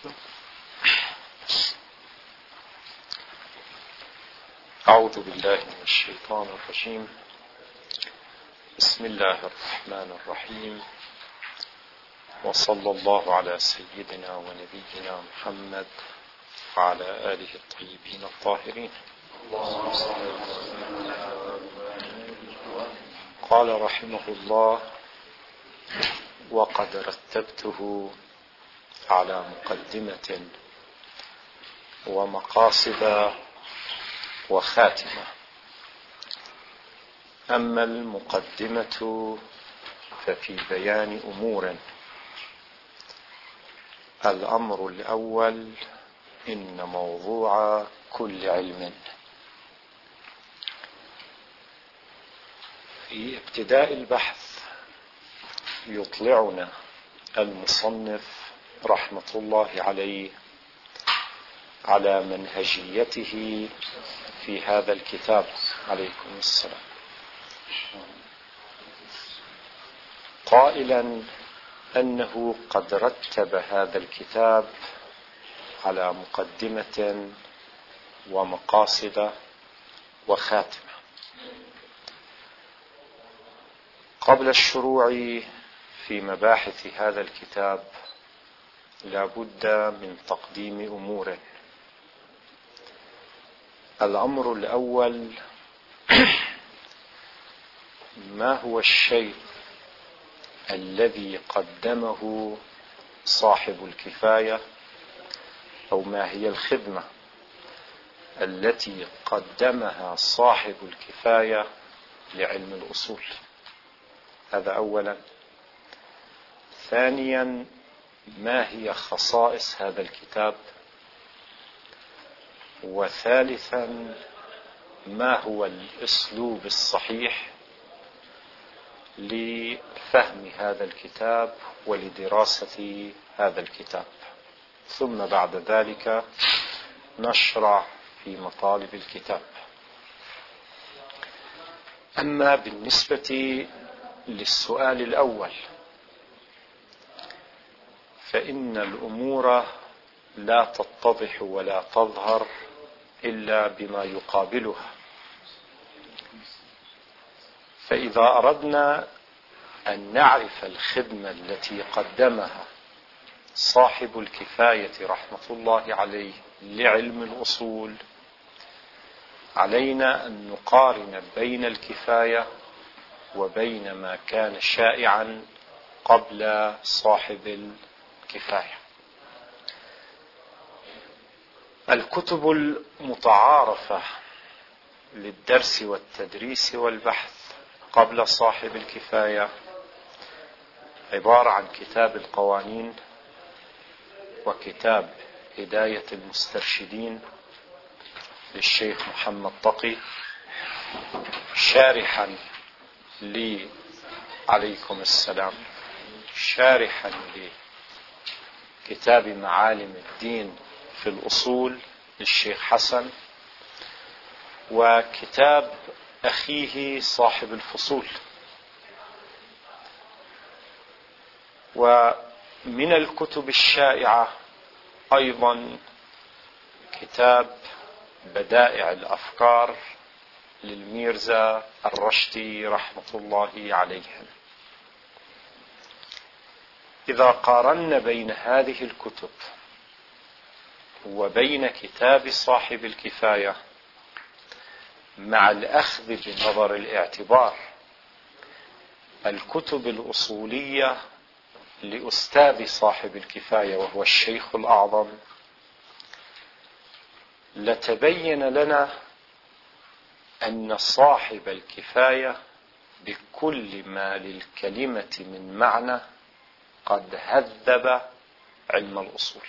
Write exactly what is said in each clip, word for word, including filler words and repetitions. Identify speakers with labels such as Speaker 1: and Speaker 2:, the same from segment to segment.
Speaker 1: أعوذ بالله من الشيطان الرجيم. بسم الله الرحمن الرحيم، وصلى الله على سيدنا ونبينا محمد وعلى آله الطيبين الطاهرين. قال رحمه الله: وقد رتبته على مقدمة ومقاصد وخاتمة. أما المقدمة ففي بيان أمور. الأمر الأول: إن موضوع كل علم. في ابتداء البحث يطلعنا المصنف رحمة الله عليه على منهجيته في هذا الكتاب عليكم السلام، قائلا أنه قد رتب هذا الكتاب على مقدمة ومقاصد وخاتمة. قبل الشروع في مباحث هذا الكتاب لا بد من تقديم أمور. الأمر الأول: ما هو الشيء الذي قدمه صاحب الكفاية، أو ما هي الخدمة التي قدمها صاحب الكفاية لعلم الأصول؟ هذا أولا. ثانيا: ما هي خصائص هذا الكتاب؟ وثالثا: ما هو الأسلوب الصحيح لفهم هذا الكتاب ولدراسة هذا الكتاب؟ ثم بعد ذلك نشرع في مطالب الكتاب. أما بالنسبة للسؤال الأول فإن الأمور لا تتضح ولا تظهر إلا بما يقابلها. فإذا أردنا أن نعرف الخدمة التي قدمها صاحب الكفاية رحمة الله عليه لعلم الأصول، علينا أن نقارن بين الكفاية وبين ما كان شائعا قبل صاحب الكفاية. الكتب المتعارفة للدرس والتدريس والبحث قبل صاحب الكفاية عبارة عن كتاب القوانين وكتاب هداية المسترشدين للشيخ محمد تقي، شارحا لي عليكم السلام شارحا لكتاب معالم الدين في الأصول للشيخ حسن، وكتاب أخيه صاحب الفصول. ومن الكتب الشائعة أيضا كتاب بدائع الأفكار للميرزا الرشدي رحمة الله عليهم. إذا قارنا بين هذه الكتب وبين كتاب صاحب الكفاية مع الأخذ بنظر الاعتبار الكتب الأصولية لأستاذ صاحب الكفاية وهو الشيخ الأعظم، لتبين لنا أن صاحب الكفاية بكل ما للكلمة من معنى قد هذب علم الأصول.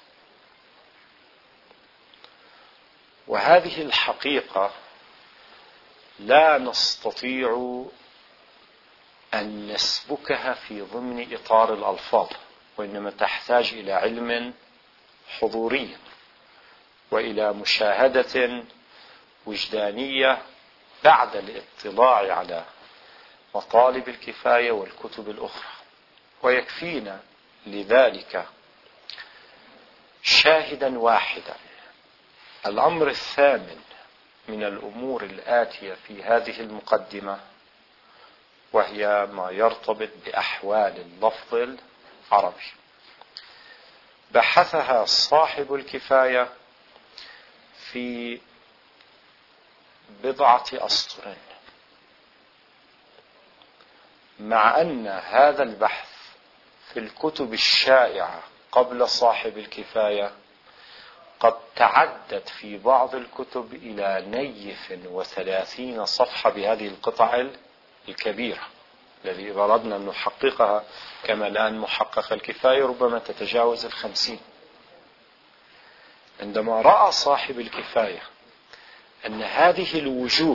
Speaker 1: وهذه الحقيقة لا نستطيع أن نسبكها في ضمن إطار الألفاظ، وإنما تحتاج إلى علم حضوري وإلى مشاهدة وجدانية بعد الاطلاع على مطالب الكفاية والكتب الأخرى. ويكفينا لذلك شاهدا واحدا. الأمر الثامن من الأمور الآتية في هذه المقدمة، وهي ما يرتبط بأحوال اللفظ العربي، بحثها صاحب الكفاية في بضعة أسطر، مع أن هذا البحث في الكتب الشائعة قبل صاحب الكفاية قد تعدت في بعض الكتب إلى نيف وثلاثين صفحة بهذه القطع الكبيرة، الذي أردنا أن نحققها كما الآن محقق الكفاية ربما تتجاوز الخمسين. عندما رأى صاحب الكفاية أن هذه الوجوه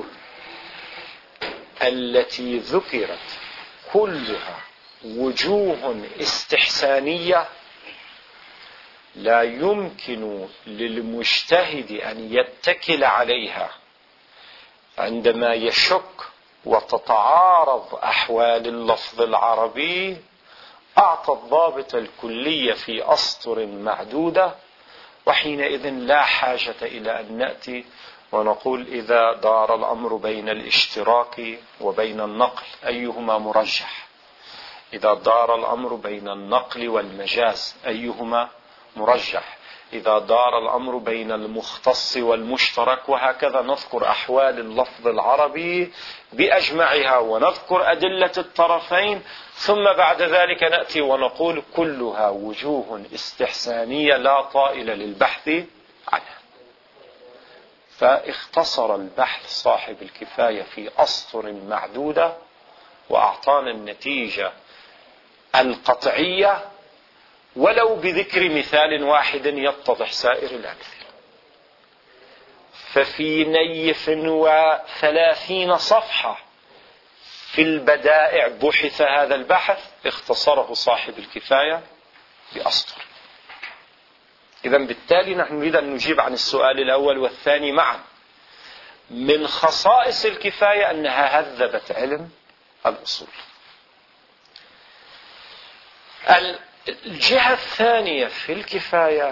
Speaker 1: التي ذكرت كلها وجوه استحسانية لا يمكن للمجتهد أن يتكل عليها عندما يشك وتتعارض أحوال اللفظ العربي، أعطى الضابط الكلية في أسطر معدودة، وحينئذ لا حاجة إلى أن نأتي ونقول إذا دار الأمر بين الاشتراك وبين النقل أيهما مرجح، إذا دار الأمر بين النقل والمجاز أيهما مرجح، إذا دار الأمر بين المختص والمشترك، وهكذا نذكر أحوال اللفظ العربي بأجمعها ونذكر أدلة الطرفين، ثم بعد ذلك نأتي ونقول كلها وجوه استحسانية لا طائل للبحث عنها. فاختصر البحث صاحب الكفاية في أسطر معدودة وأعطانا النتيجة القطعية، ولو بذكر مثال واحد يتضح سائر الأمثلة. ففي نيف وثلاثين صفحة في البدائع بحث هذا البحث، اختصره صاحب الكفاية بأسطر. إذن بالتالي نحن نريد أن نجيب عن السؤال الأول والثاني معا. من خصائص الكفاية أنها هذبت علم الأصول. الجهة الثانية في الكفاية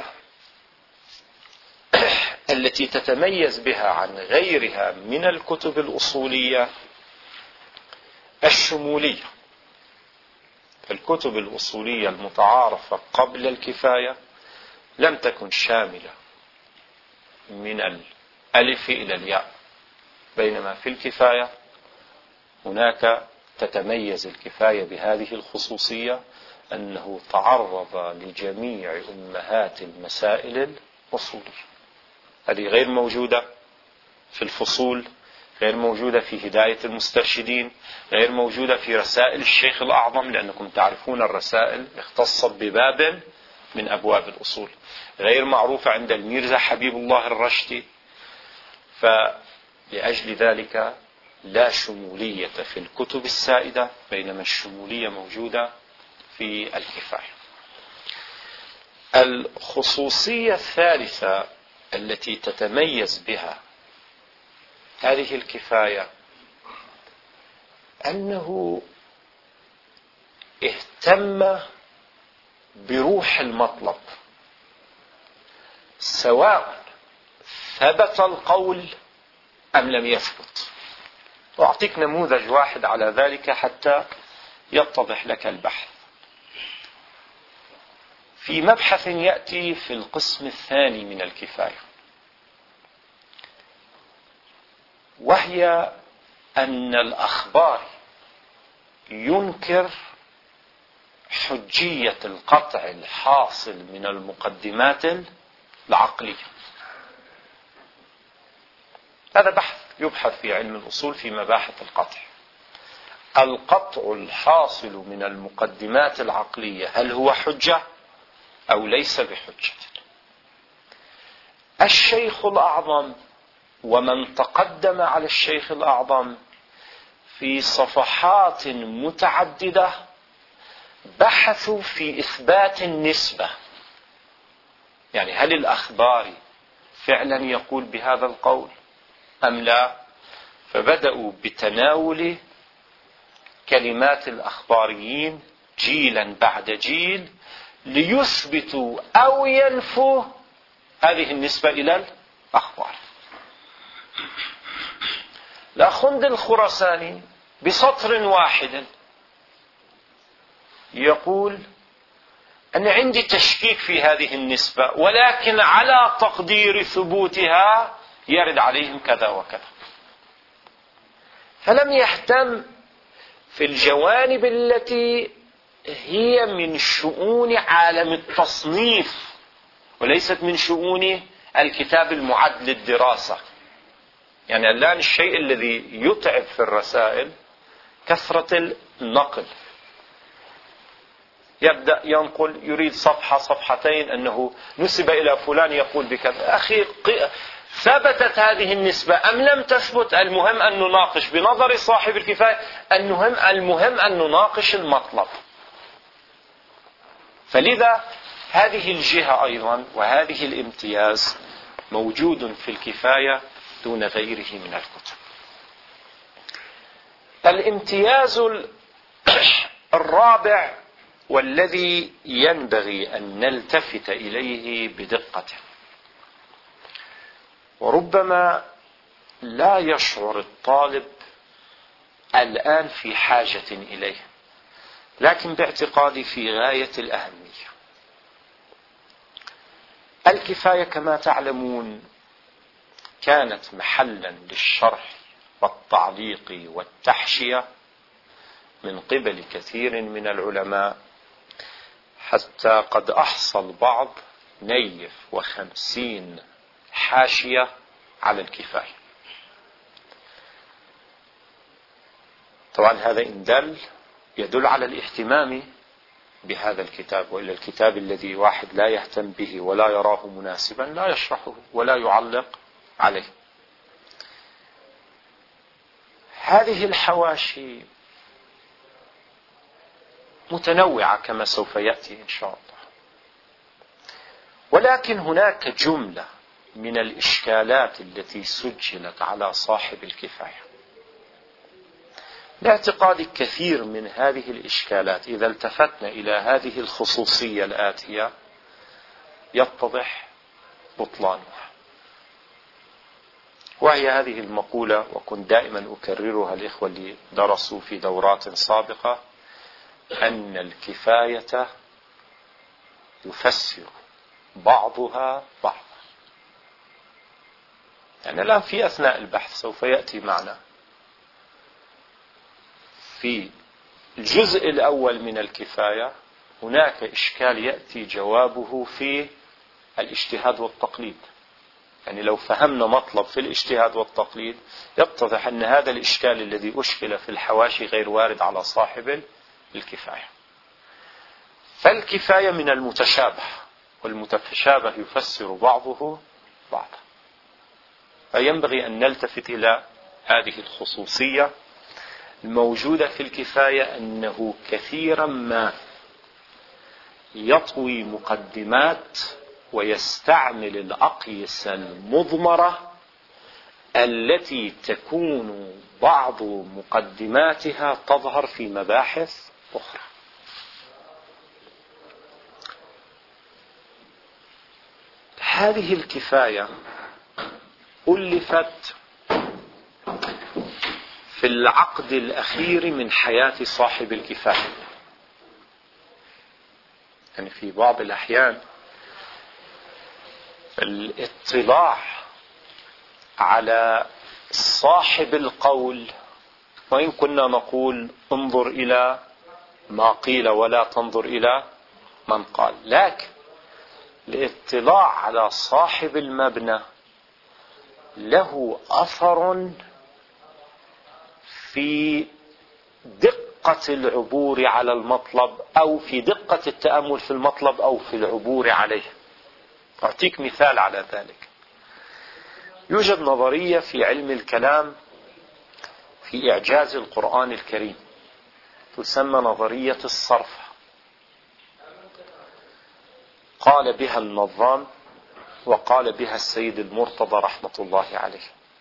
Speaker 1: التي تتميز بها عن غيرها من الكتب الأصولية الشمولية. الكتب الأصولية المتعارفة قبل الكفاية لم تكن شاملة من الألف إلى الياء، بينما في الكفاية هناك تتميز الكفاية بهذه الخصوصية أنه تعرض لجميع أمهات المسائل الأصولية. هذه غير موجودة في الفصول، غير موجودة في هداية المسترشدين، غير موجودة في رسائل الشيخ الأعظم، لأنكم تعرفون الرسائل اختصت بباب من أبواب الأصول، غير معروفة عند الميرزا حبيب الله الرشدي. فلأجل ذلك لا شمولية في الكتب السائدة، بينما الشمولية موجودة في الكفاية. الخصوصية الثالثة التي تتميز بها هذه الكفاية أنه اهتم بروح المطلب، سواء ثبت القول أم لم يثبت. وأعطيك نموذج واحد على ذلك حتى يتضح لك البحث. في مبحث يأتي في القسم الثاني من الكفاية، وهي أن الأخبار ينكر حجية القطع الحاصل من المقدمات العقلية. هذا بحث يبحث في علم الأصول في مباحث القطع. القطع الحاصل من المقدمات العقلية هل هو حجة أو ليس بحجة؟ الشيخ الأعظم ومن تقدم على الشيخ الأعظم في صفحات متعددة بحثوا في إثبات النسبة، يعني هل الأخباري فعلا يقول بهذا القول أم لا؟ فبدأوا بتناول كلمات الأخباريين جيلا بعد جيل ليثبتوا أو ينفوا هذه النسبة إلى الأخبار. الأخوندي الخراساني بسطر واحد يقول أن عندي تشكيك في هذه النسبة، ولكن على تقدير ثبوتها يرد عليهم كذا وكذا. فلم يهتم في الجوانب التي هي من شؤون عالم التصنيف وليست من شؤون الكتاب المعد للدراسة. يعني الآن الشيء الذي يتعب في الرسائل كثرة النقل، يبدأ ينقل يريد صفحة صفحتين أنه نسب إلى فلان يقول بكذا. أخي ثبتت هذه النسبة أم لم تثبت؟ المهم أن نناقش بنظر صاحب الكفاية، المهم المهم أن نناقش المطلب. فلذا هذه الجهة أيضا وهذه الامتياز موجود في الكفاية دون غيره من الكتب. الامتياز الرابع والذي ينبغي أن نلتفت إليه بدقة، وربما لا يشعر الطالب الآن في حاجة إليه، لكن باعتقادي في غاية الأهمية. الكفاية كما تعلمون كانت محلا للشرح والتعليق والتحشية من قبل كثير من العلماء، حتى قد أحصى البعض نيف وخمسين حاشية على الكفاية. طبعا هذا إن دل يدل على الاهتمام بهذا الكتاب، وإلا الكتاب الذي واحد لا يهتم به ولا يراه مناسبا لا يشرحه ولا يعلق عليه. هذه الحواشي متنوعة كما سوف يأتي إن شاء الله، ولكن هناك جملة من الإشكالات التي سجلت على صاحب الكفاية. باعتقاد كثير من هذه الإشكالات إذا التفتنا إلى هذه الخصوصية الآتية يتضح بطلانها، وهي هذه المقولة، وكنت دائما أكررها الإخوة اللي درسوا في دورات سابقة، أن الكفاية يفسر بعضها بعضا. يعني الآن في أثناء البحث سوف يأتي معنا في الجزء الأول من الكفاية هناك إشكال يأتي جوابه في الاجتهاد والتقليد. يعني لو فهمنا مطلب في الاجتهاد والتقليد يتضح أن هذا الإشكال الذي أشكل في الحواشي غير وارد على صاحب الكفاية. فالكفاية من المتشابه، والمتشابه يفسر بعضه بعضا، فينبغي أن نلتفت إلى هذه الخصوصية الموجودة في الكفاية، أنه كثيرا ما يطوي مقدمات ويستعمل الأقيسة المضمرة التي تكون بعض مقدماتها تظهر في مباحث أخرى. هذه الكفاية ألفت في العقد الأخير من حياة صاحب الكفاية. يعني في بعض الأحيان الاطلاع على صاحب القول، وإن كنا نقول انظر إلى ما قيل ولا تنظر إلى من قال، لكن الاطلاع على صاحب المبنى له أثر في دقة العبور على المطلب، أو في دقة التأمل في المطلب، أو في العبور عليه. أعطيك مثال على ذلك. يوجد نظرية في علم الكلام في إعجاز القرآن الكريم تسمى نظرية الصرف، قال بها النظام وقال بها السيد المرتضى رحمة الله عليه.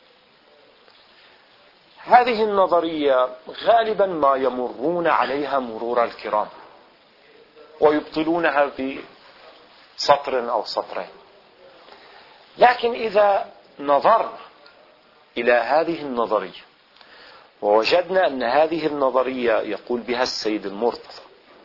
Speaker 1: هذه النظرية غالبا ما يمرون عليها مرور الكرام، ويبطلونها بسطر أو سطرين. لكن إذا نظرنا إلى هذه النظرية ووجدنا أن هذه النظرية يقول بها السيد المرتضى،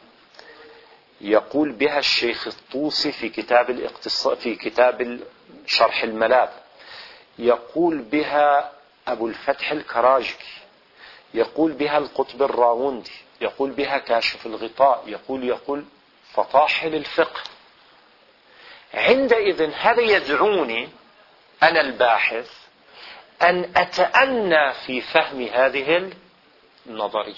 Speaker 1: يقول بها الشيخ الطوسي في كتاب الاقتصاد في كتاب شرح الملاذ، يقول بها أبو الفتح الكراجكي، يقول بها القطب الراوندي، يقول بها كاشف الغطاء، يقول يقول فطاحل الفقه. عندئذ هذا يدعوني أنا الباحث أن أتأنى في فهم هذه النظرية،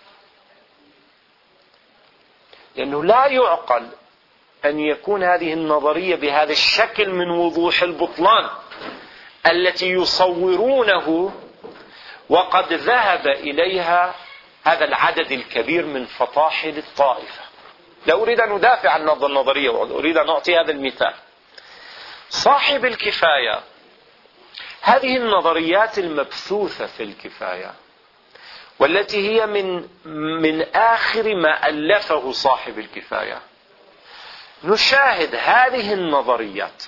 Speaker 1: لأنه لا يعقل أن يكون هذه النظرية بهذا الشكل من وضوح البطلان التي يصورونه، وقد ذهب إليها هذا العدد الكبير من فطاحل الطائفة. لا أريد أن أدافع عن النظرية، وأريد أن أعطي هذا المثال. صاحب الكفاية، هذه النظريات المبثوثة في الكفاية والتي هي من من آخر ما ألفه صاحب الكفاية، نشاهد هذه النظريات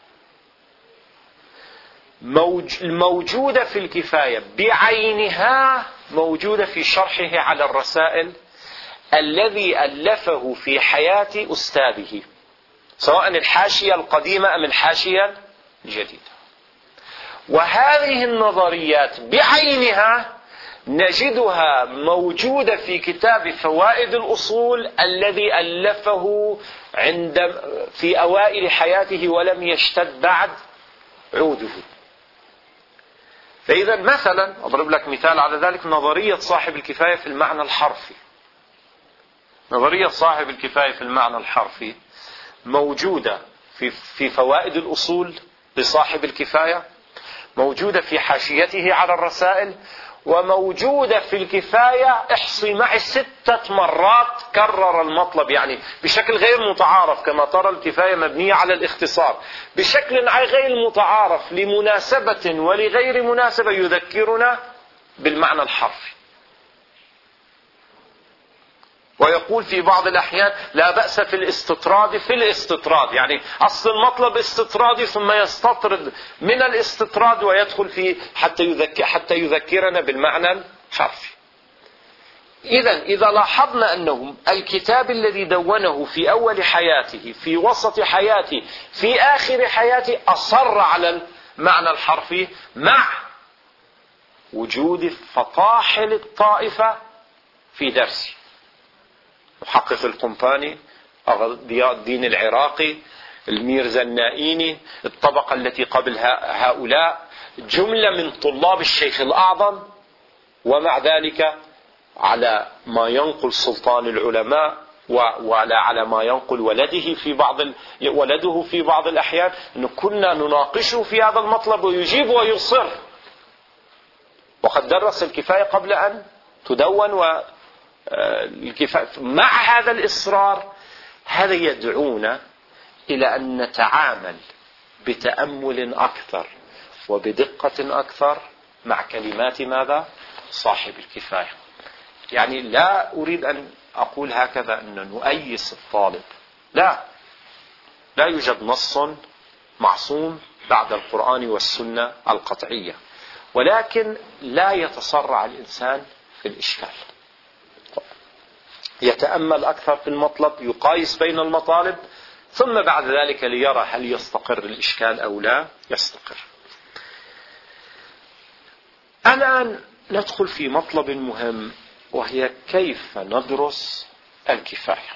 Speaker 1: الموجودة في الكفاية بعينها موجودة في شرحه على الرسائل الذي ألفه في حياة أستاذه، سواء الحاشية القديمة أم الحاشية الجديدة. وهذه النظريات بعينها نجدها موجودة في كتاب فوائد الأصول الذي ألفه عند في أوائل حياته ولم يشتد بعد عوده. فإذا مثلا أضرب لك مثال على ذلك، نظرية صاحب الكفاية في المعنى الحرفي. نظرية صاحب الكفاية في المعنى الحرفي موجودة في في فوائد الأصول لصاحب الكفاية، موجودة في حاشيته على الرسائل، وموجودة في الكفاية احصي معي ستة مرات كرر المطلب، يعني بشكل غير متعارف. كما ترى الكفاية مبنية على الاختصار بشكل غير متعارف لمناسبة ولغير مناسبة يذكرنا بالمعنى الحرفي. ويقول في بعض الأحيان لا بأس في الاستطراد في الاستطراد، يعني أصل المطلب استطرادي ثم يستطرد من الاستطراد ويدخل في حتى يذكر حتى يذكرنا بالمعنى الحرفي. إذا إذا لاحظنا أنه الكتاب الذي دونه في أول حياته، في وسط حياته، في آخر حياته، أصر على المعنى الحرفي مع وجود فطاحل الطائفة في درسه. محقق القنطاني، ضياء الدين العراقي، الميرزا النائيني، الطبقة التي قبل هؤلاء، جملة من طلاب الشيخ الأعظم، ومع ذلك على ما ينقل سلطان العلماء وعلى على ما ينقل ولده في بعض ولده في بعض الأحيان، أن كنا نناقشه في هذا المطلب ويجيب ويصر، وقد درس الكفاية قبل أن تدون. و الكفاية مع هذا الإصرار، هذا يدعونا إلى أن نتعامل بتأمل أكثر وبدقة أكثر مع كلمات ماذا؟ صاحب الكفاية. يعني لا أريد أن أقول هكذا أن نؤيس الطالب، لا لا يوجد نص معصوم بعد القرآن والسنة القطعية، ولكن لا يتسرع الإنسان في الإشكال، يتأمل أكثر في المطلب، يقايس بين المطالب، ثم بعد ذلك ليرى هل يستقر الإشكال أو لا يستقر. الآن ندخل في مطلب مهم، وهي كيف ندرس الكفاية.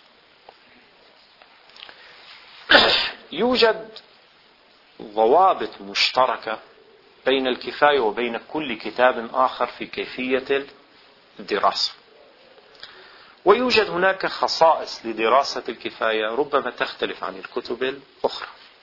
Speaker 1: يوجد ضوابط مشتركة بين الكفاية وبين كل كتاب آخر في كيفية الدراسة، ويوجد هناك خصائص لدراسة الكفاية ربما تختلف عن الكتب الأخرى.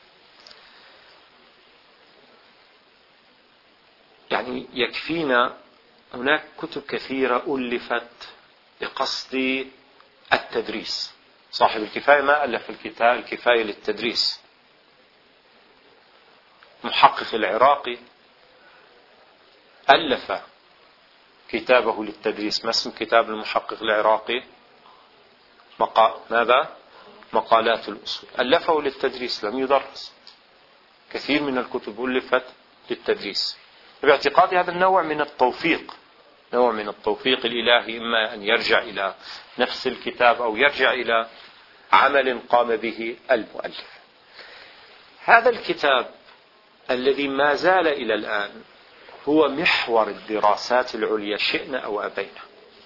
Speaker 1: يعني يكفينا هناك كتب كثيرة ألفت بقصد التدريس. صاحب الكفاية ما ألف الكتاب الكفاية للتدريس. محقق العراقي ألف كتابه للتدريس. ما اسم كتاب المحقق العراقي؟ مقا... ماذا؟ مقالات الأصول، ألفه للتدريس لم يدرس. كثير من الكتب ألفت للتدريس. باعتقادي هذا النوع من التوفيق، نوع من التوفيق الإلهي، إما أن يرجع إلى نفس الكتاب أو يرجع إلى عمل قام به المؤلف. هذا الكتاب الذي ما زال إلى الآن هو محور الدراسات العليا شئنا أو أبينا.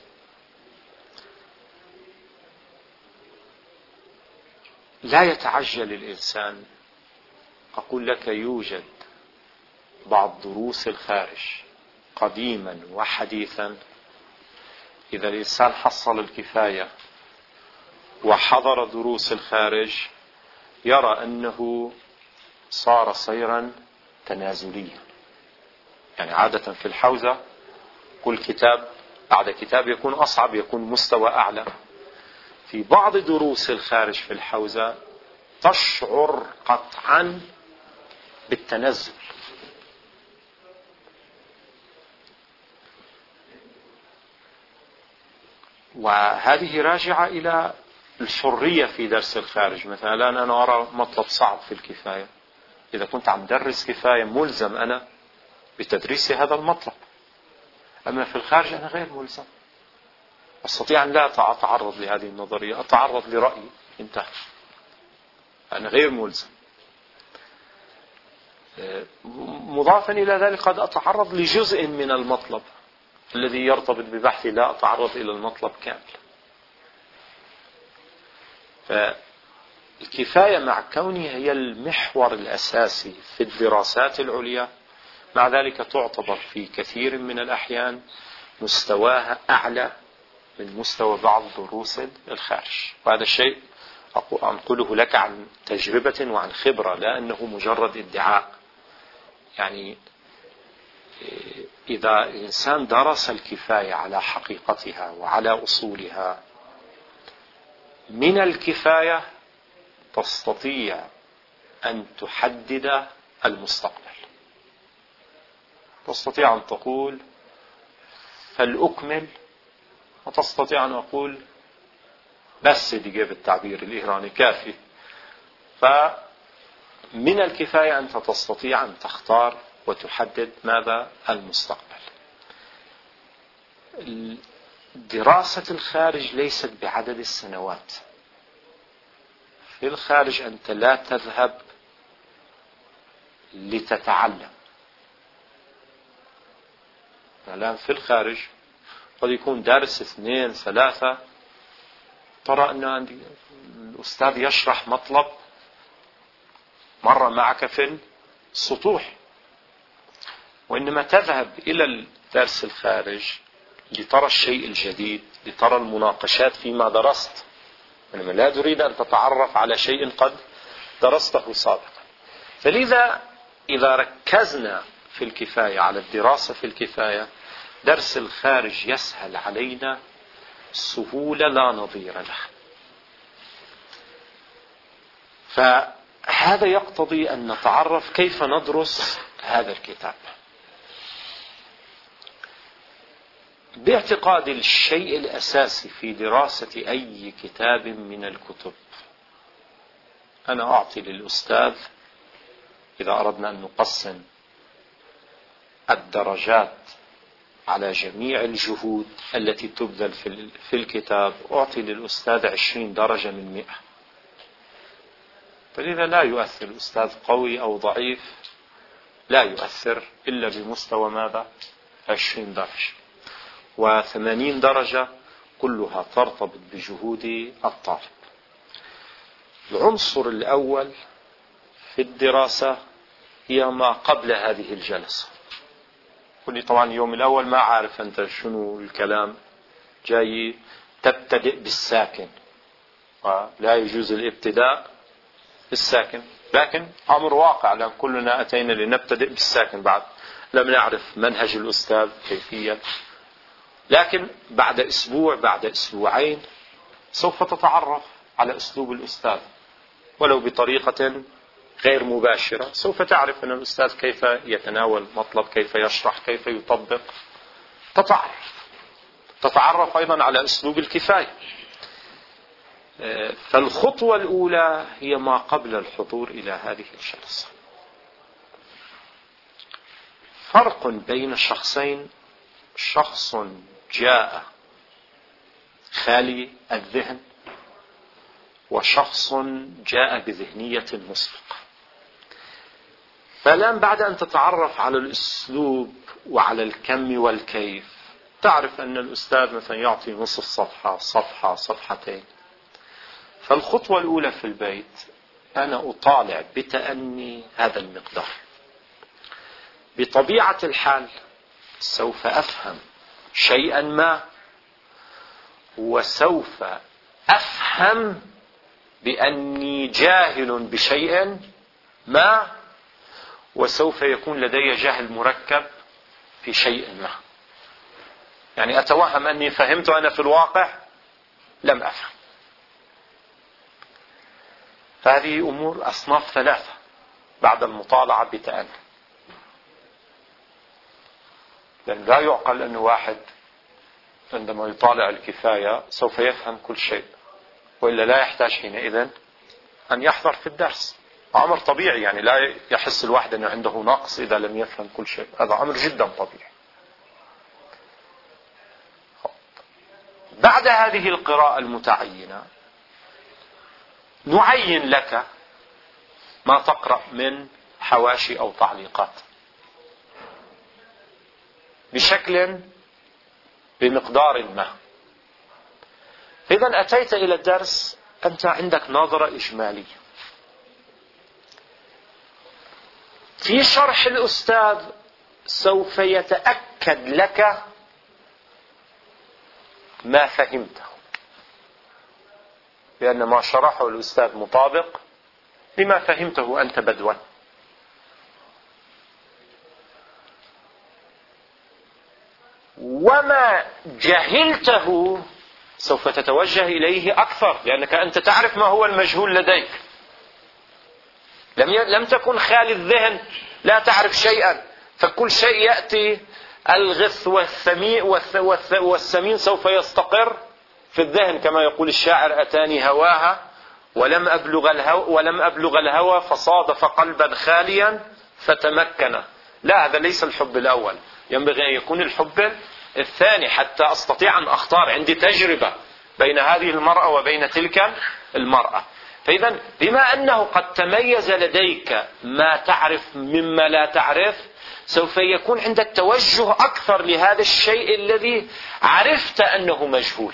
Speaker 1: لا يتعجل الإنسان. أقول لك يوجد بعض دروس الخارج قديما وحديثا، إذا الإنسان حصل الكفاية وحضر دروس الخارج يرى أنه صار سيرا تنازليا. يعني عادة في الحوزة كل كتاب بعد كتاب يكون أصعب، يكون مستوى أعلى. في بعض دروس الخارج في الحوزة تشعر قطعا بالتنزل. وهذه راجعة إلى الحرية في درس الخارج. مثلا أنا أرى مطلب صعب في الكفاية، إذا كنت عم درس كفاية ملزم أنا بتدريس هذا المطلب، أما في الخارج أنا غير ملزم. أستطيع أن لا أتعرض لهذه النظرية، أتعرض لرأيي انتهى، أنا غير ملزم. مضافا إلى ذلك قد أتعرض لجزء من المطلب الذي يرتبط ببحثي، لا أتعرض إلى المطلب كامل. فالكفاية مع كونها هي المحور الأساسي في الدراسات العليا، مع ذلك تعتبر في كثير من الأحيان مستواها أعلى من مستوى بعض دروس الخارج. وهذا الشيء أنقله لك عن تجربة وعن خبرة، لا أنه مجرد ادعاء. يعني إذا الإنسان درس الكفاية على حقيقتها وعلى أصولها، من الكفاية تستطيع أن تحدد المستقبل. تستطيع أن تقول فلأكمل، وتستطيع أن أقول بس دي بالتعبير الإيراني كافي. فمن الكفاية أنت تستطيع أن تختار وتحدد ماذا المستقبل. دراسة الخارج ليست بعدد السنوات. في الخارج أنت لا تذهب لتتعلم. الآن في الخارج قد يكون دارس اثنين ثلاثة، ترى أن عندي الأستاذ يشرح مطلب مرة معك في السطوح، وإنما تذهب إلى الدرس الخارج لترى الشيء الجديد، لترى المناقشات فيما درست، إنما لا تريد أن تتعرف على شيء قد درسته سابقا. فلذا إذا ركزنا في الكفاية على الدراسة في الكفاية، درس الخارج يسهل علينا سهولة لا نظير لها. فهذا يقتضي أن نتعرف كيف ندرس هذا الكتاب. باعتقاد الشيء الأساسي في دراسة أي كتاب من الكتب، أنا أعطي للأستاذ، إذا أردنا أن نقسم الدرجات على جميع الجهود التي تبذل في الكتاب، أعطي للأستاذ عشرين درجة من مئة. فلذا لا يؤثر الأستاذ قوي أو ضعيف، لا يؤثر إلا بمستوى ماذا؟ عشرين درجة. وثمانين درجة كلها ترتبط بجهود الطالب. العنصر الأول في الدراسة هي ما قبل هذه الجلسة. قلت طبعا اليوم الأول ما عارف أنت شنو الكلام جاي، تبتدئ بالساكن، ولا يجوز الابتداء بالساكن، لكن أمر واقع لأن كلنا أتينا لنبتدئ بالساكن، بعد لم نعرف منهج الأستاذ كيفية. لكن بعد أسبوع بعد أسبوعين سوف تتعرف على أسلوب الأستاذ، ولو بطريقة غير مباشرة. سوف تعرف أن الأستاذ كيف يتناول مطلب، كيف يشرح، كيف يطبق. تتعرف تتعرف أيضا على أسلوب الكفاية. فالخطوة الأولى هي ما قبل الحضور إلى هذه الجلسة. فرق بين شخصين: شخص جاء خالي الذهن، وشخص جاء بذهنية مسبقة. فالآن بعد أن تتعرف على الأسلوب وعلى الكم والكيف، تعرف أن الأستاذ مثلا يعطي نصف صفحة، صفحة، صفحتين. فالخطوة الأولى في البيت: أنا أطالع بتأني هذا المقدار. بطبيعة الحال سوف أفهم شيئا ما، وسوف أفهم بأني جاهل بشيء ما، وسوف يكون لدي جهل مركب في شيء ما. يعني أتوهم أني فهمت، أنا في الواقع لم أفهم. فهذه أمور أصناف ثلاثة بعد المطالعة بتأني. لأن لا يعقل أن واحد عندما يطالع الكفاية سوف يفهم كل شيء، وإلا لا يحتاج حينئذ أن يحضر في الدرس. أمر طبيعي، يعني لا يحس الواحد أنه عنده نقص إذا لم يفهم كل شيء، هذا أمر جدا طبيعي. بعد هذه القراءة المتعينة نعين لك ما تقرأ من حواشي أو تعليقات بشكل بمقدار ما. إذا أتيت إلى الدرس أنت عندك نظرة إجمالية. في شرح الأستاذ سوف يتأكد لك ما فهمته، لأن ما شرحه الأستاذ مطابق لما فهمته أنت بدوا. وما جهلته سوف تتوجه إليه أكثر، لأنك أنت تعرف ما هو المجهول لديك. لم لم تكن خالي الذهن، لا تعرف شيئا، فكل شيء يأتي الغث والثمين والسمين سوف يستقر في الذهن، كما يقول الشاعر: أتاني هواها ولم أبلغ الهوى ولم أبلغ الهوى فصادف قلبا خاليا فتمكن. لا، هذا ليس الحب الأول، ينبغي أن يكون الحب الثاني حتى أستطيع أن أختار. عندي تجربة بين هذه المرأة وبين تلك المرأة. فإذا بما أنه قد تميز لديك ما تعرف مما لا تعرف، سوف يكون عندك توجه أكثر لهذا الشيء الذي عرفت أنه مجهول،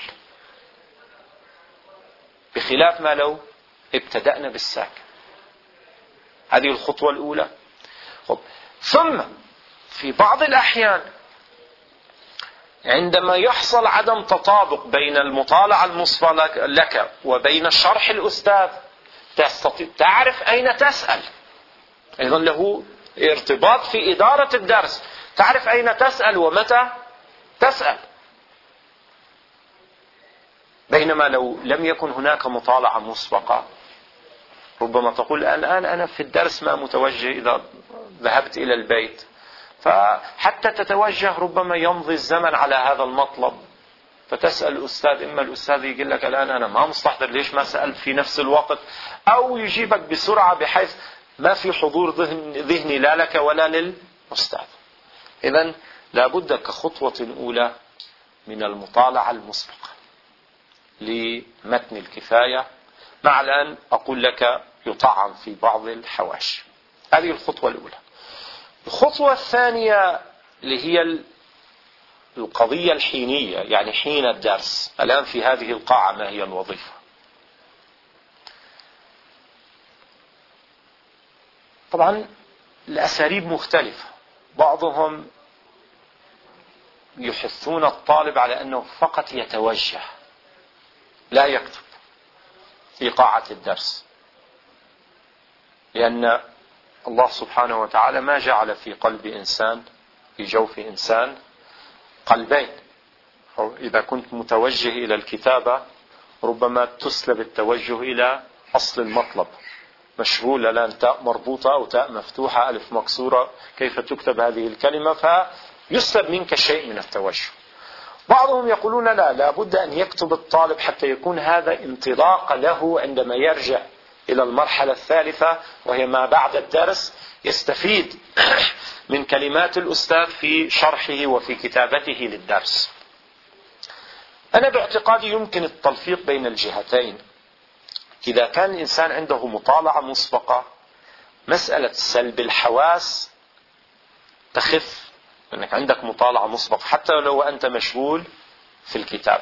Speaker 1: بخلاف ما لو ابتدأنا بالساكن. هذه الخطوة الأولى. خب. ثم في بعض الأحيان عندما يحصل عدم تطابق بين المطالعة المسبقة لك وبين شرح الأستاذ، تستطيع تعرف أين تسأل. أيضا له ارتباط في إدارة الدرس، تعرف أين تسأل ومتى تسأل. بينما لو لم يكن هناك مطالعة مسبقة، ربما تقول الآن أنا في الدرس ما متوجه إذا ذهبت إلى البيت، فحتى تتوجه ربما يمضي الزمن على هذا المطلب، فتسأل الأستاذ، إما الأستاذ يقول لك الآن أنا ما مستحضر ليش ما سألت في نفس الوقت، أو يجيبك بسرعة بحيث ما في حضور ذهني لا لك ولا للأستاذ. إذن لابد كخطوة أولى من المطالعة المسبقة لمتن الكفاية، مع الآن أقول لك يطعم في بعض الحواشي. هذه الخطوة الأولى. الخطوة الثانية اللي هي القضية الحينية، يعني حين الدرس. الآن في هذه القاعة ما هي الوظيفة؟ طبعا الأساليب مختلفة. بعضهم يحثون الطالب على أنه فقط يتوجه لا يكتب في قاعة الدرس، لأن الله سبحانه وتعالى ما جعل في قلب إنسان، في جوف إنسان، قلبين. إذا كنت متوجه إلى الكتابة ربما تسلب التوجه إلى أصل المطلب. مشغول الآن تاء مربوطة أو تاء مفتوحة، ألف مكسورة، كيف تكتب هذه الكلمة، فيسلب منك شيء من التوجه. بعضهم يقولون لا لابد أن يكتب الطالب حتى يكون هذا انطلاق له عندما يرجع إلى المرحلة الثالثة وهي ما بعد الدرس، يستفيد من كلمات الأستاذ في شرحه وفي كتابته للدرس. أنا باعتقادي يمكن التلفيق بين الجهتين. إذا كان الإنسان عنده مطالعة مسبقة، مسألة سلب الحواس تخف، أنك عندك مطالعة مسبقة حتى لو أنت مشغول في الكتابة.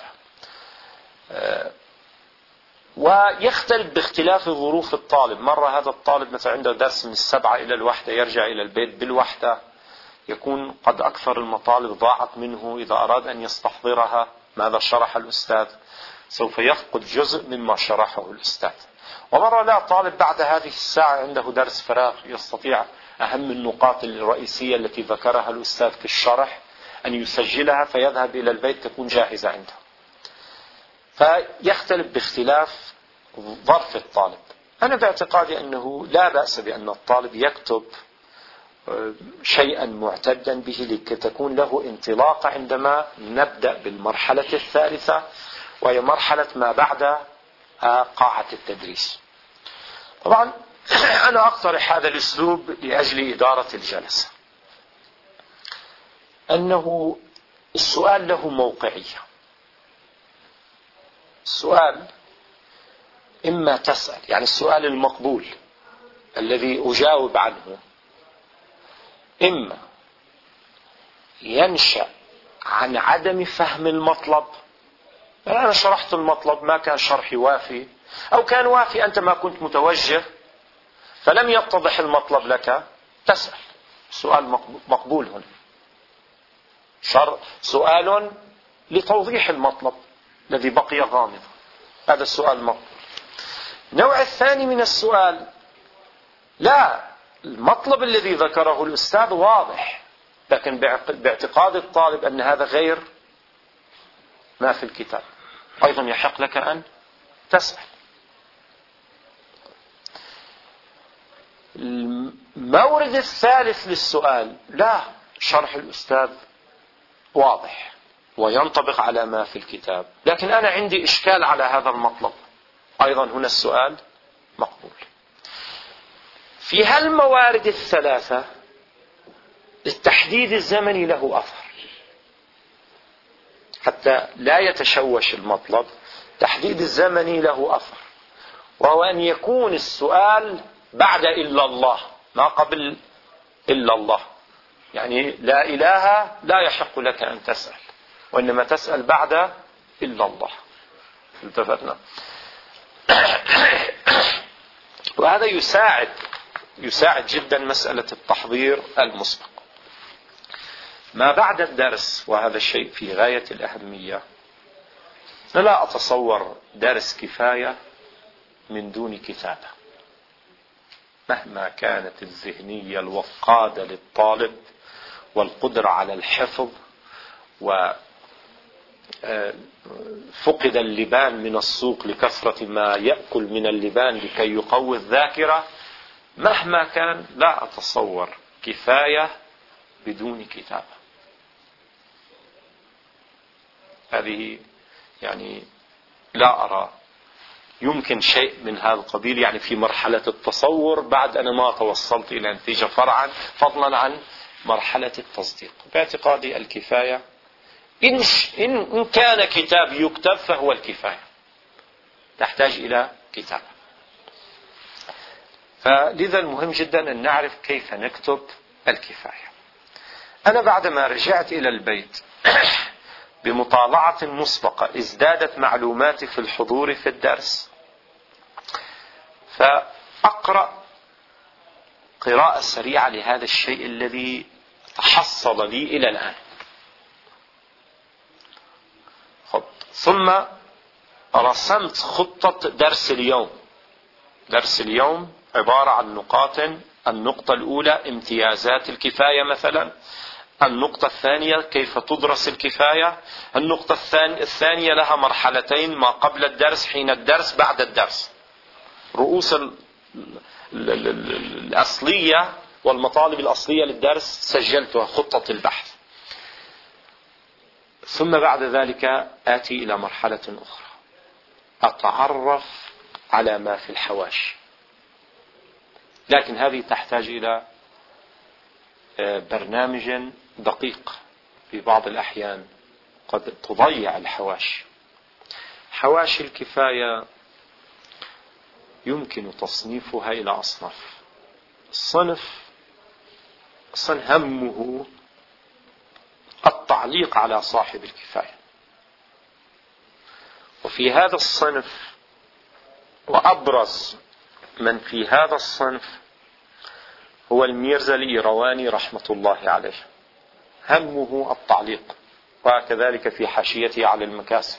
Speaker 1: ويختلف باختلاف ظروف الطالب. مرة هذا الطالب مثلا عنده درس من السبعة إلى الوحدة، يرجع إلى البيت بالوحدة، يكون قد أكثر المطالب ضاعت منه. إذا أراد أن يستحضرها ماذا شرح الأستاذ سوف يفقد جزء مما شرحه الأستاذ. ومرة لا، طالب بعد هذه الساعة عنده درس فراغ، يستطيع أهم النقاط الرئيسية التي ذكرها الأستاذ في الشرح أن يسجلها فيذهب إلى البيت تكون جاهزة عنده. فيختلف باختلاف ظرف الطالب. أنا باعتقادي أنه لا بأس بأن الطالب يكتب شيئا معتدا به لكي تكون له انطلاقة عندما نبدأ بالمرحلة الثالثة، وهي مرحلة ما بعد قاعة التدريس. طبعا أنا أقترح هذا الأسلوب لأجل إدارة الجلسة، أنه السؤال له موقعية. السؤال إما تسأل، يعني السؤال المقبول الذي أجاوب عنه، إما ينشأ عن عدم فهم المطلب، أنا شرحت المطلب ما كان شرحي وافي، أو كان وافي أنت ما كنت متوجه فلم يتضح المطلب لك، تسأل. سؤال مقبول هنا، شر سؤال لتوضيح المطلب الذي بقي غامضا، هذا السؤال مقبول. النوع الثاني من السؤال، لا، المطلب الذي ذكره الأستاذ واضح، لكن باعتقاد الطالب أن هذا غير ما في الكتاب، أيضا يحق لك أن تسأل. المورد الثالث للسؤال، لا، شرح الأستاذ واضح وينطبق على ما في الكتاب، لكن أنا عندي إشكال على هذا المطلب، أيضا هنا السؤال مقبول. في هالموارد الثلاثة التحديد الزمني له أثر حتى لا يتشوش المطلب. تحديد الزمني له أثر، وهو أن يكون السؤال بعد إلا الله، ما قبل إلا الله. يعني لا إله لا يحق لك أن تسأل، وإنما تسأل بعد إلا الله. التفتنا. وهذا يساعد يساعد جدا مسألة التحضير المسبق. ما بعد الدرس، وهذا الشيء في غاية الأهمية، لا أتصور درس كفاية من دون كتابة، مهما كانت الذهنية الوقادة للطالب والقدرة على الحفظ، وفقد اللبان من السوق لكثرة ما يأكل من اللبان لكي يقوي الذاكرة، مهما كان لا أتصور كفاية بدون كتابة. هذه يعني لا أرى يمكن شيء من هذا القبيل، يعني في مرحلة التصور بعد أنا ما توصلت إلى نتيجة فرعا، فضلا عن مرحلة التصديق. باعتقادي الكفاية، إن, إن كان كتاب يكتب فهو الكفاية، تحتاج إلى كتاب. فلذا المهم جدا أن نعرف كيف نكتب الكفاية. أنا بعدما رجعت إلى البيت بمطالعة مسبقة ازدادت معلوماتي في الحضور في الدرس، فأقرأ قراءة سريعة لهذا الشيء الذي تحصل لي إلى الآن. ثم رسمت خطة درس اليوم. درس اليوم عبارة عن نقاط. النقطة الأولى امتيازات الكفاية مثلا، النقطة الثانية كيف تدرس الكفاية، النقطة الثانية لها مرحلتين، ما قبل الدرس، حين الدرس، بعد الدرس. رؤوس الأصلية والمطالب الأصلية للدرس سجلتها، خطة البحث. ثم بعد ذلك آتي إلى مرحلة أخرى، أتعرف على ما في الحواشي، لكن هذه تحتاج إلى برنامج دقيق، في بعض الأحيان قد تضيع الحواشي. حواشي الكفاية يمكن تصنيفها إلى أصناف. الصنف صن همه التعليق على صاحب الكفاية، وفي هذا الصنف وأبرز من في هذا الصنف هو الميرزا الإيرواني رحمة الله عليه، همه التعليق، وكذلك في حاشيته على المكاسب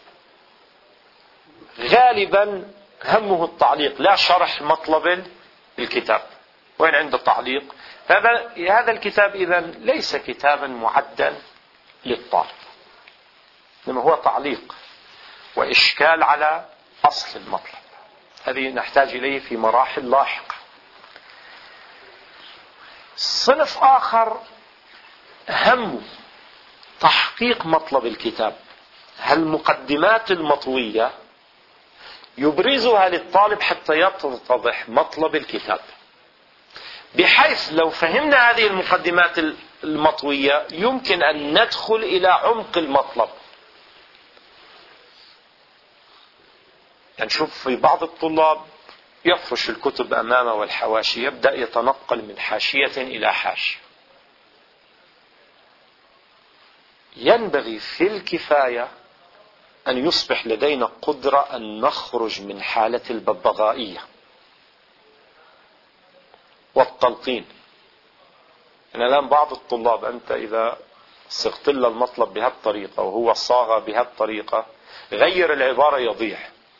Speaker 1: غالبا همه التعليق لا شرح مطلب الكتاب، وين عنده تعليق. هذا هذا الكتاب إذن ليس كتابا معدا للطالب، إنما هو تعليق وإشكال على أصل المطلب. هذه نحتاج إليه في مراحل لاحقة. صنف آخر همه تحقيق مطلب الكتاب، هالمقدمات المطوية يبرزها للطالب حتى يتضح مطلب الكتاب، بحيث لو فهمنا هذه المقدمات المطوية يمكن أن ندخل إلى عمق المطلب. يعني نشوف في بعض الطلاب يفرش الكتب أمامه والحواشي، يبدأ يتنقل من حاشية إلى حاشية. ينبغي في الكفاية أن يصبح لدينا قدرة أن نخرج من حالة الببغائية والتلقين. أنا الآن بعض الطلاب أنت إذا صغت له المطلب بهالطريقة وهو صاغ بهالطريقة، غير العبارة يضيع.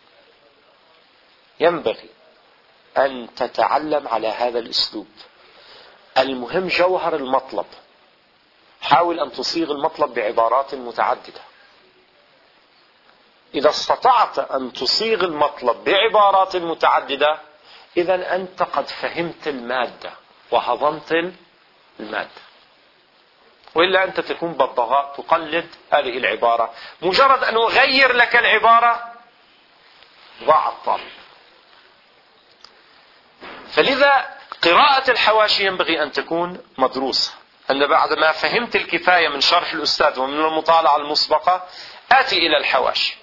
Speaker 1: ينبغي أن تتعلم على هذا الأسلوب. المهم جوهر المطلب، حاول أن تصيغ المطلب بعبارات متعددة. إذا استطعت أن تصيغ المطلب بعبارات متعددة إذن أنت قد فهمت المادة وهضمت المادة، وإلا أنت تكون ببغاء تقلد هذه العبارة، مجرد أن أغير لك العبارة ضاع الطالب. فلذا قراءة الحواشي ينبغي أن تكون مدروسة، أن بعد ما فهمت الكفاية من شرح الأستاذ ومن المطالعة المسبقة آتي إلى الحواشي.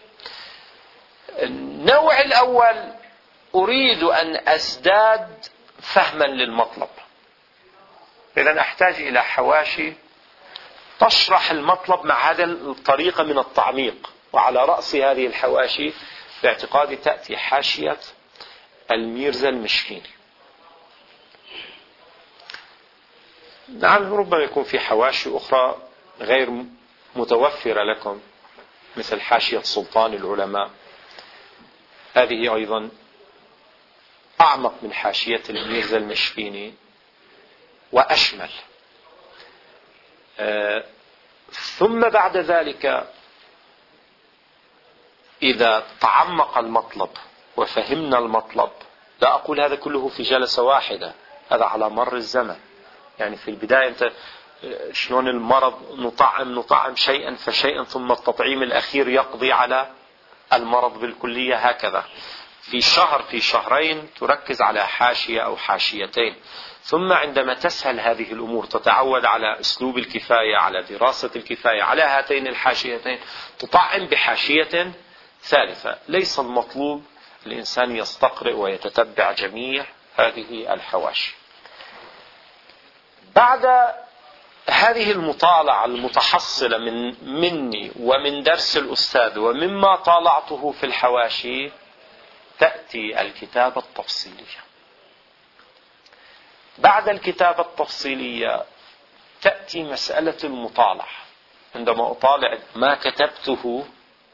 Speaker 1: النوع الأول أريد أن أزداد فهما للمطلب، إذن أحتاج إلى حواشي تشرح المطلب مع هذه الطريقة من التعميق. وعلى رأس هذه الحواشي باعتقادي تأتي حاشية الميرزا المشكيني. نعم ربما يكون في حواشي أخرى غير متوفرة لكم، مثل حاشية سلطان العلماء، هذه أيضا أعمق من حاشية الميرزا المشكيني وأشمل. آه ثم بعد ذلك إذا تعمق المطلب وفهمنا المطلب، لا أقول هذا كله في جلسة واحدة، هذا على مر الزمن. يعني في البداية أنت شلون المرض نطعم نطعم شيئا فشيئا، ثم التطعيم الأخير يقضي على المرض بالكلية. هكذا في شهر في شهرين تركز على حاشية أو حاشيتين، ثم عندما تسهل هذه الأمور تتعود على أسلوب الكفاية، على دراسة الكفاية، على هاتين الحاشيتين تطعم بحاشية ثالثة. ليس المطلوب الإنسان يستقرئ ويتتبع جميع هذه الحواشي. بعد هذه المطالعة المتحصلة من مني ومن درس الأستاذ ومما طالعته في الحواشي تأتي الكتابة التفصيلية. بعد الكتابة التفصيلية تأتي مسألة المطالعة. عندما أطالع ما كتبته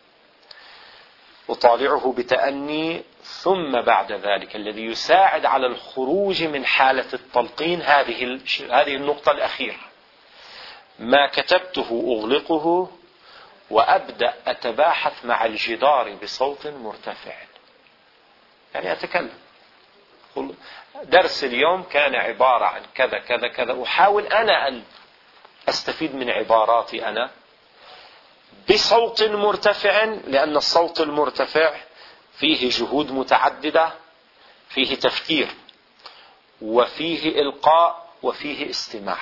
Speaker 1: أطالعه بتأني، ثم بعد ذلك الذي يساعد على الخروج من حالة التلقين هذه هذه النقطة الأخيرة، ما كتبته أغلقه وأبدأ أتباحث مع الجدار بصوت مرتفع. يعني أتكلم، درس اليوم كان عبارة عن كذا كذا كذا، أحاول أنا أن أستفيد من عباراتي أنا بصوت مرتفع، لأن الصوت المرتفع فيه جهود متعددة، فيه تفكير وفيه إلقاء وفيه استماع.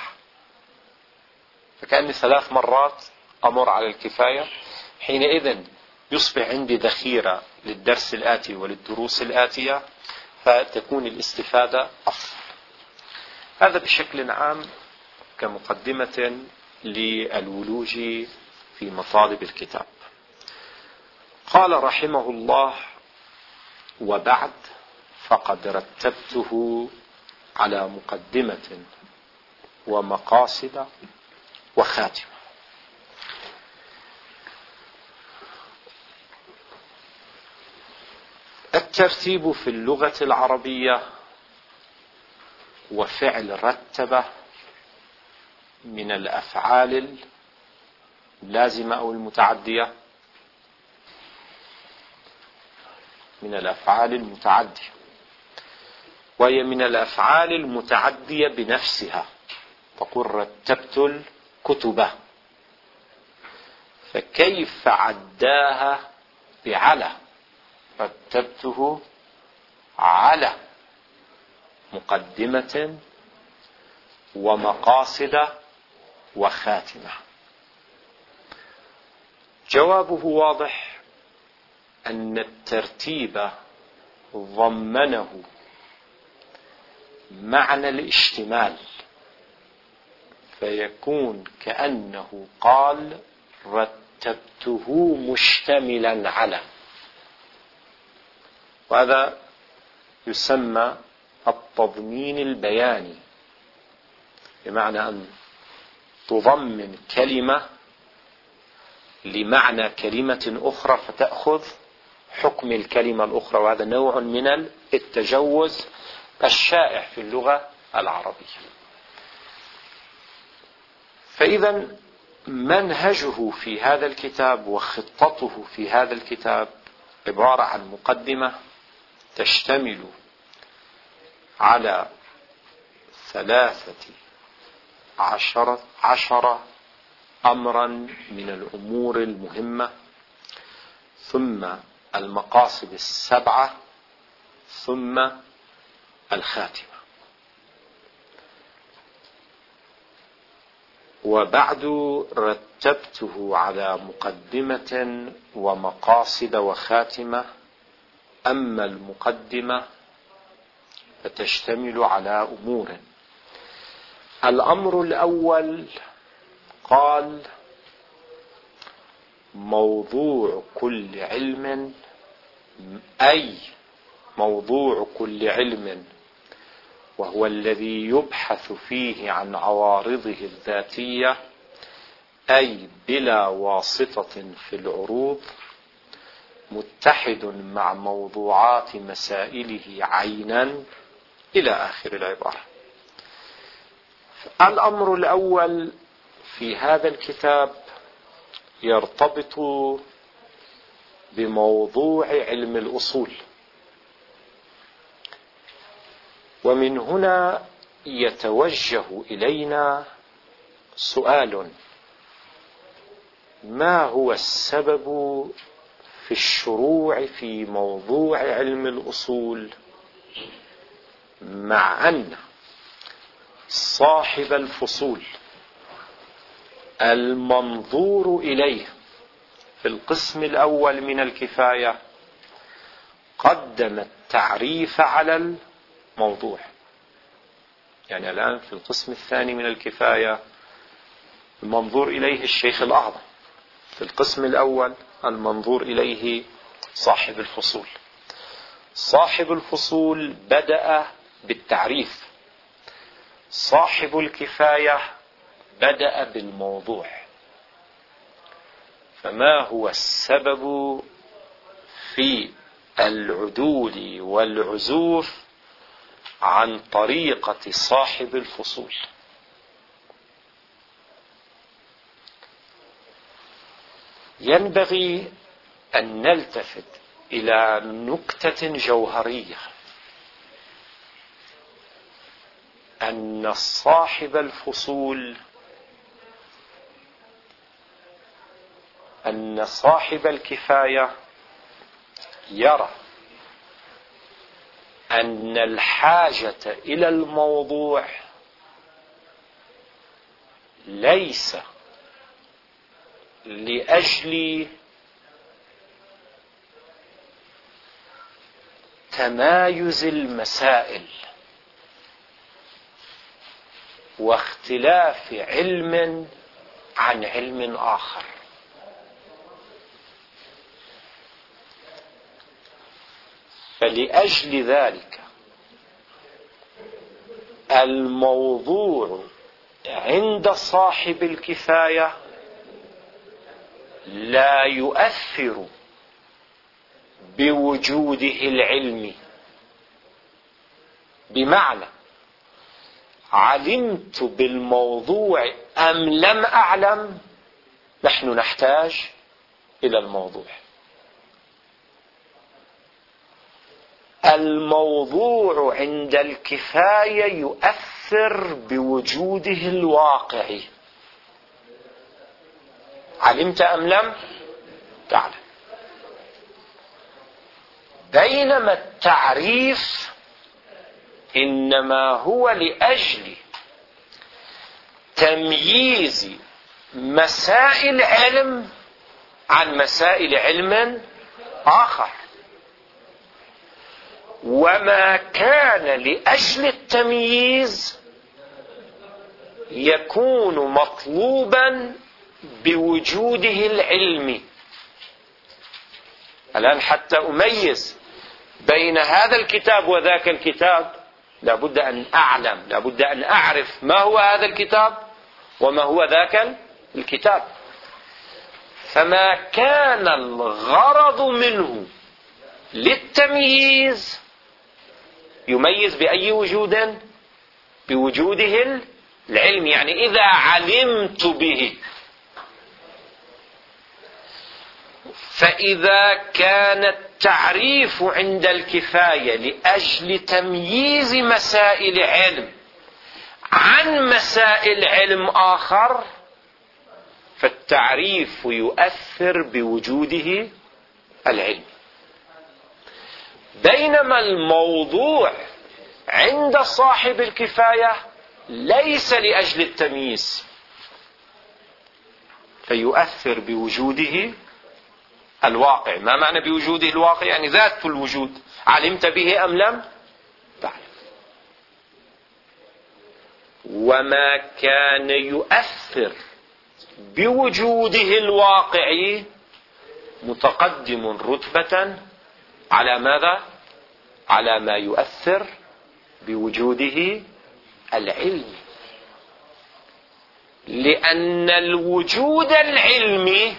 Speaker 1: فكأني ثلاث مرات أمر على الكفاية، حينئذ يصبح عندي ذخيرة للدرس الآتي وللدروس الآتية، فتكون الاستفادة أفضل. هذا بشكل عام كمقدمة للولوج في مطالب الكتاب. قال رحمه الله: وبعد فقد رتبته على مقدمة ومقاصد وخاتمة. الترتيب في اللغة العربية وفعل رتب من الأفعال اللازمة أو المتعدية، من الأفعال المتعدية، وهي من الأفعال المتعدية بنفسها. تقول رتبت الكتب، فكيف عداها بعلى؟ رتبته على مقدمة ومقاصد وخاتمة. جوابه واضح، أن الترتيب ضمنه معنى الاشتمال، فيكون كأنه قال رتبته مشتملا على، وهذا يسمى التضمين البياني، بمعنى أن تضمن كلمة لمعنى كلمة أخرى فتأخذ حكم الكلمة الأخرى، وهذا نوع من التجوز الشائع في اللغة العربية. فإذا منهجه في هذا الكتاب وخطته في هذا الكتاب عبارة عن مقدمة تشتمل على ثلاثة عشرة عشر أمرا من الأمور المهمة، ثم المقاصد السبعة، ثم الخاتمة. وبعد رتبته على مقدمة ومقاصد وخاتمة. أما المقدمة فتشتمل على أمور. الأمر الأول قال: موضوع كل علم، أي موضوع كل علم، وهو الذي يبحث فيه عن عوارضه الذاتية، أي بلا واسطة في العروض، متحد مع موضوعات مسائله عينا، إلى آخر العبارة. الأمر الأول في هذا الكتاب يرتبط بموضوع علم الأصول، ومن هنا يتوجه إلينا سؤال: ما هو السبب في الشروع في موضوع علم الأصول، مع أن صاحب الفصول المنظور إليه في القسم الأول من الكفاية قدم التعريف على الموضوع؟ يعني الآن في القسم الثاني من الكفاية المنظور إليه الشيخ الأعظم، في القسم الأول المنظور إليه صاحب الفصول. صاحب الفصول بدأ بالتعريف، صاحب الكفاية بدأ بالموضوع. فما هو السبب في العدول والعزوف عن طريقة صاحب الفصول؟ ينبغي أن نلتفت إلى نكتة جوهرية، أن صاحب الفصول أن صاحب الكفاية يرى أن الحاجة إلى الموضوع ليس لأجل تمايز المسائل واختلاف علم عن علم آخر، فلأجل ذلك الموضوع عند صاحب الكفاية لا يؤثر بوجوده العلمي، بمعنى علمت بالموضوع أم لم أعلم، نحن نحتاج إلى الموضوع. الموضوع عند الكفاية يؤثر بوجوده الواقعي، علمت أم لم تعلم. بينما التعريف إنما هو لأجل تمييز مسائل علم عن مسائل علم آخر، وما كان لأجل التمييز يكون مطلوبا بوجوده العلمي. الآن حتى أميز بين هذا الكتاب وذاك الكتاب لابد أن أعلم، لابد أن أعرف ما هو هذا الكتاب وما هو ذاك الكتاب. فما كان الغرض منه للتمييز يميز بأي وجود؟ بوجوده العلم، يعني إذا علمت به. فإذا كان التعريف عند الكفاية لأجل تمييز مسائل علم عن مسائل علم آخر، فالتعريف يؤثر بوجوده العلم. بينما الموضوع عند صاحب الكفاية ليس لأجل التمييز، فيؤثر بوجوده الواقع. ما معنى بوجوده الواقع؟ يعني ذات الوجود، علمت به أم لم تعلم. وما كان يؤثر بوجوده الواقع متقدم رتبة على ماذا؟ على ما يؤثر بوجوده العلمي، لأن الوجود العلمي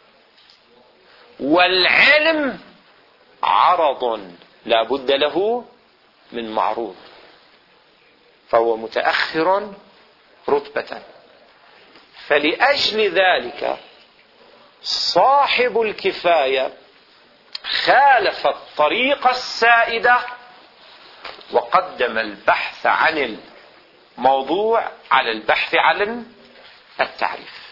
Speaker 1: والعلم عرض لا بد له من معروض، فهو متأخر رتبة. فلأجل ذلك صاحب الكفاية خالف الطريقة السائدة وقدم البحث عن الموضوع على البحث عن التعريف.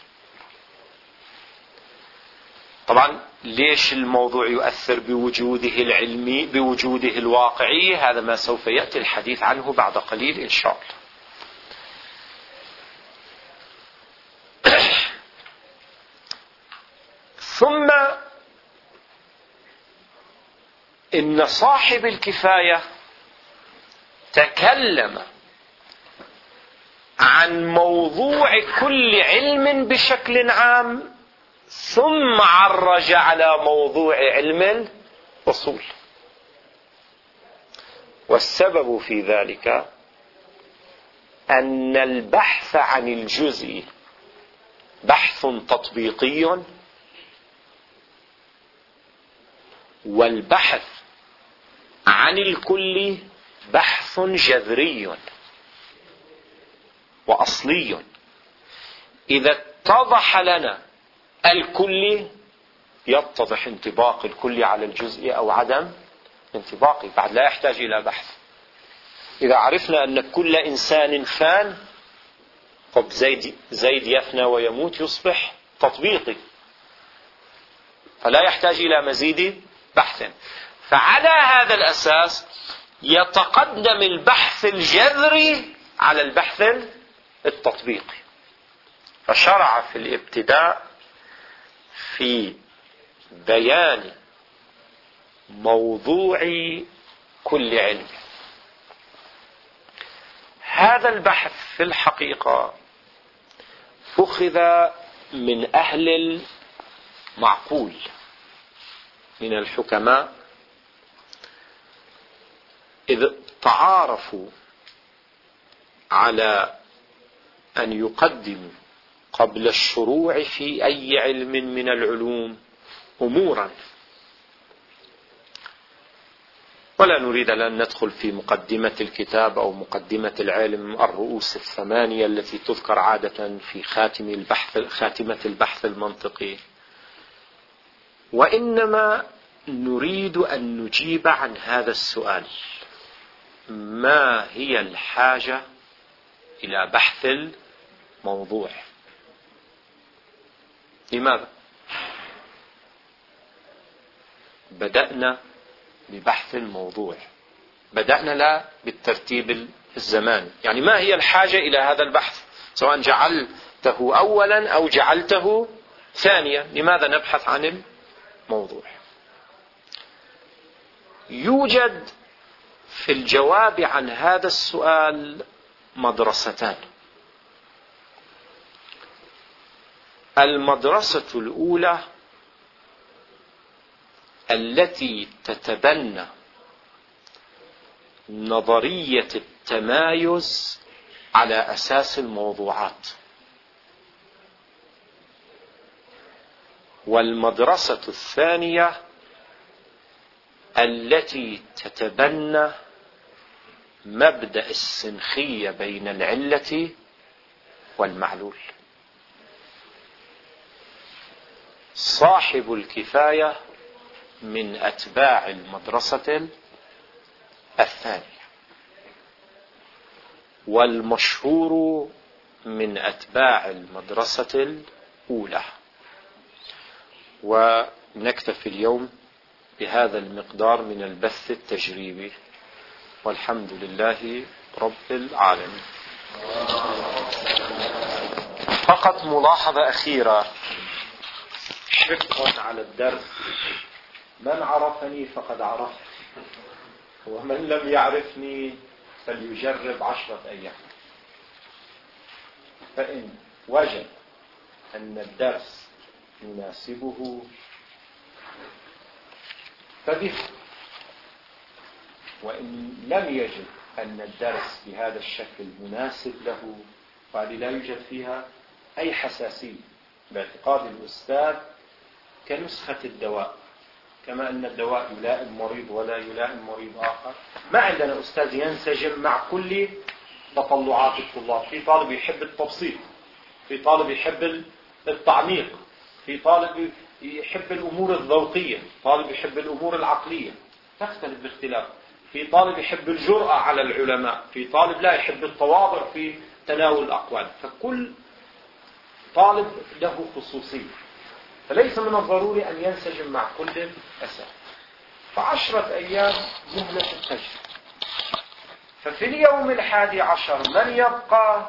Speaker 1: طبعا ليش الموضوع يؤثر بوجوده العلمي بوجوده الواقعي؟ هذا ما سوف يأتي الحديث عنه بعد قليل إن شاء الله. ثم إن صاحب الكفاية تكلم عن موضوع كل علم بشكل عام، ثم عرج على موضوع علم الأصول. والسبب في ذلك أن البحث عن الجزء بحث تطبيقي، والبحث عن الكل بحث جذري وأصلي. إذا اتضح لنا الكل يتضح انطباق الكل على الجزء أو عدم انطباقه، بعد لا يحتاج إلى بحث. إذا عرفنا أن كل إنسان فان، طب زيد, زيد يفنى ويموت يصبح تطبيقي. فلا يحتاج إلى مزيد بحث. فعلى هذا الأساس يتقدم البحث الجذري على البحث التطبيقي. فشرع في الابتداء في بيان موضوع كل علم. هذا البحث في الحقيقة أخذ من أهل المعقول من الحكماء، إذ تعارفوا على أن يقدموا قبل الشروع في أي علم من العلوم أمورا، ولا نريد أن ندخل في مقدمة الكتاب أو مقدمة العلم الرؤوس الثمانية التي تذكر عادة في خاتم البحث خاتمة البحث المنطقي، وإنما نريد أن نجيب عن هذا السؤال: ما هي الحاجة إلى بحث الموضوع؟ لماذا بدأنا ببحث الموضوع؟ بدأنا لا بالترتيب الزماني، يعني ما هي الحاجة إلى هذا البحث، سواء جعلته أولا أو جعلته ثانيا، لماذا نبحث عن الموضوع؟ يوجد في الجواب عن هذا السؤال مدرستان. المدرسة الأولى التي تتبنى نظرية التمايز على أساس الموضوعات، والمدرسة الثانية التي تتبنى مبدأ السنخية بين العلة والمعلول. صاحب الكفاية من أتباع المدرسة الثانية، والمشهور من أتباع المدرسة الأولى. ونكتفي اليوم بهذا المقدار من البث التجريبي، والحمد لله رب العالمين. فقط ملاحظة أخيرة حفظا على الدرس: من عرفني فقد عرفت، ومن لم يعرفني فليجرب عشرة أيام، فإن وجد أن الدرس يناسبه فبه، وإن لم يجد أن الدرس بهذا الشكل مناسب له فهذه لا يوجد فيها أي حساسية. باعتقاد الأستاذ كنسخة الدواء، كما أن الدواء يلائم مريض ولا يلائم مريض آخر، ما عندنا أستاذ ينسجم مع كل تطلعات الطلاب. في طالب يحب التبسيط، في طالب يحب التعميق، في طالب يحب الأمور الذوقية، طالب يحب الأمور العقلية، تختلف باختلاف. في طالب يحب الجرأة على العلماء، في طالب لا يحب التواضع في تناول الأقوال. فكل طالب له خصوصية، فليس من الضروري أن ينسجم مع كل الأساتذة. فعشرة أيام مهلة التجربة. ففي اليوم الحادي عشر من يبقى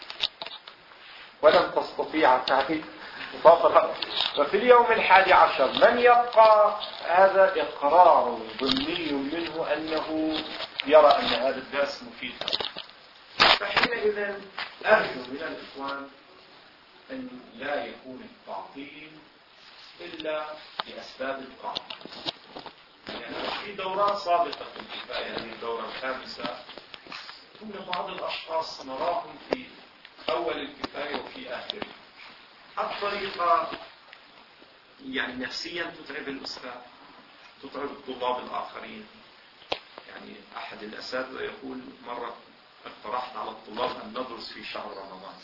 Speaker 1: ولن تستطيع تعريف مفاصلة، ففي اليوم الحادي عشر من يبقى هذا إقرار ضمني منه أنه يرى أن هذا الدرس مفيد. فحينئذ أرجو من الإخوان أن لا يكون التعطيل إلا لأسباب القاعدة. يعني في دورات سابقة في الكفاية، هذه يعني الدورة الخامسة، كنا بعض الأشخاص نراهم في أول الكفاية وفي آخره. الطريقة يعني نفسيا تتعب الأستاذ، تتعب الطلاب الآخرين. يعني أحد الأساتذة يقول: مرة اقترحت على الطلاب أن ندرس في شهر رمضان،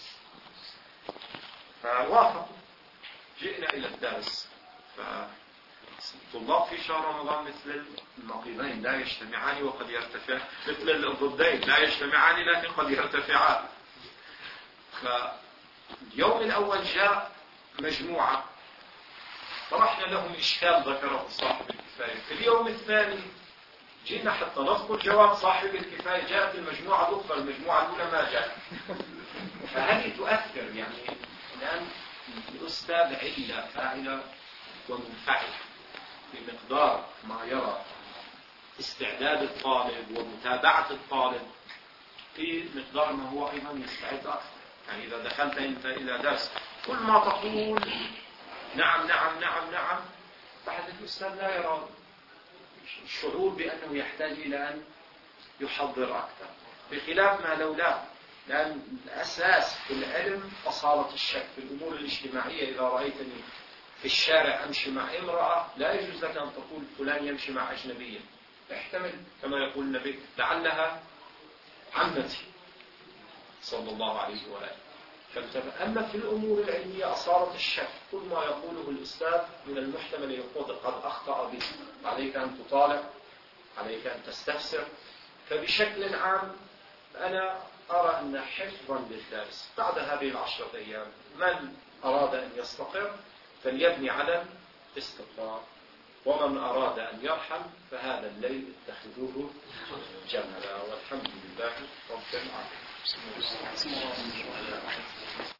Speaker 1: فوافقوا. جئنا إلى الدرس، فالطلاب في شهر رمضان مثل النقيضين لا يجتمعان وقد يرتفع، مثل الضدين لا يجتمعان لكن قد يرتفعان. فاليوم الأول جاء مجموعة طرحنا لهم إشكال ذكره صاحب الكفاية. في اليوم الثاني جينا حتى نذكر جواب صاحب الكفاية، جاءت المجموعة الأخرى، المجموعة الأولى ما جاءت. فهذه تؤثر، يعني الآن الأستاذ علة فاعلة ومنفعلة بمقدار ما يرى استعداد الطالب ومتابعة الطالب، في مقدار ما هو أيضا يستعد أكثر. يعني إذا دخلت أنت إلى درس كل ما تقول نعم نعم نعم نعم، بعد الأستاذ لا يرى الشعور بأنه يحتاج إلى أن يحضر أكثر، بخلاف ما لولا. لأن الأساس في العلم أصالة الشك. في الأمور الاجتماعية إذا رأيتني في الشارع أمشي مع امرأة لا يجوز لك أن تقول فلان يمشي مع أجنبية، احتمل كما يقول النبي لعلها عمتي صلى الله عليه وآله. أما في الأمور العلمية أصالة الشك، كل ما يقوله الأستاذ من المحتمل يكون قد أخطأ به، عليك أن تطالع، عليك أن تستفسر. فبشكل عام أنا أرى أن حفظا للدرس بعد هذه العشرة أيام من أراد أن يستقر فليبني على الاستقرار، ومن أراد أن يرحل فهذا الليل اتخذوه جملا، والحمد لله رب العالمين.